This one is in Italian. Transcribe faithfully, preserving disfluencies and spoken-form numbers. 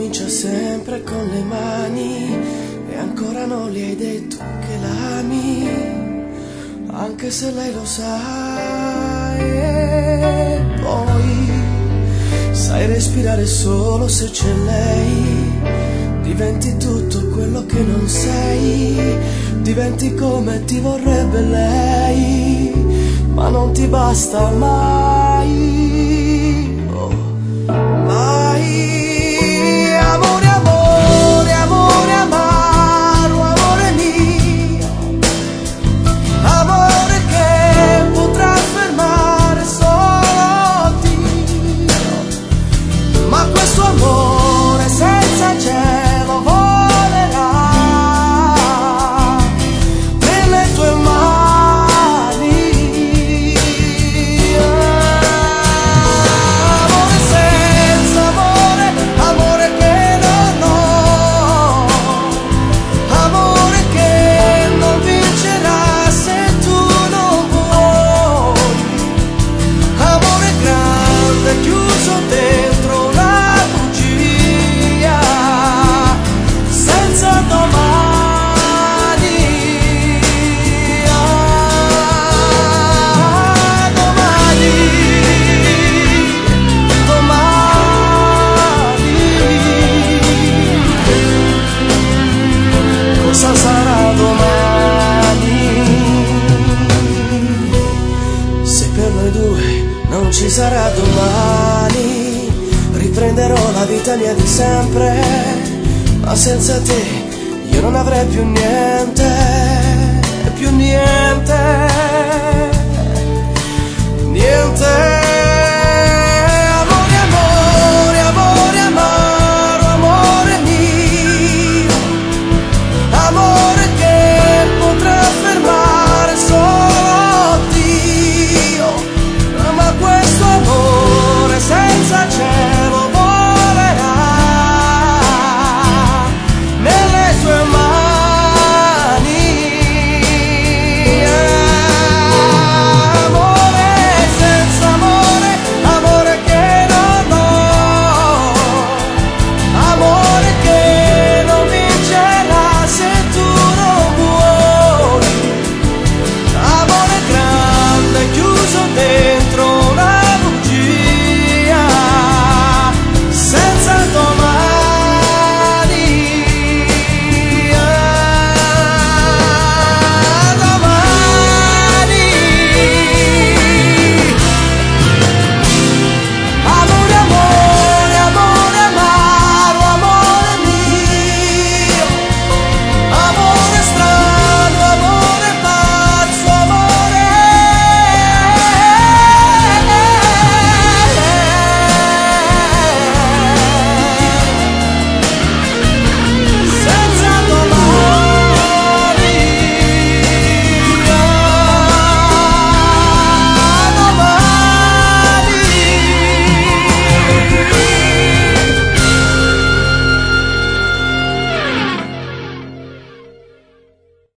comincia sempre con le mani e ancora non le hai detto che l'ami, anche se lei lo sa. E poi sai respirare solo se c'è lei, diventi tutto quello che non sei, diventi come ti vorrebbe lei, ma non ti basta mai. Amore, amore, amore, amaro, amore mio, amore che potrà fermare solo Dio, ma questo amore senza cielo volerà nelle tue mani. Amore senza amore, amore che chiuso dentro una bugia senza domani. Ah, domani, domani cosa sarà domani? Se per noi due non ci sarà domani, riprenderò la vita mia di sempre, ma senza te io non avrei più niente, più niente, niente.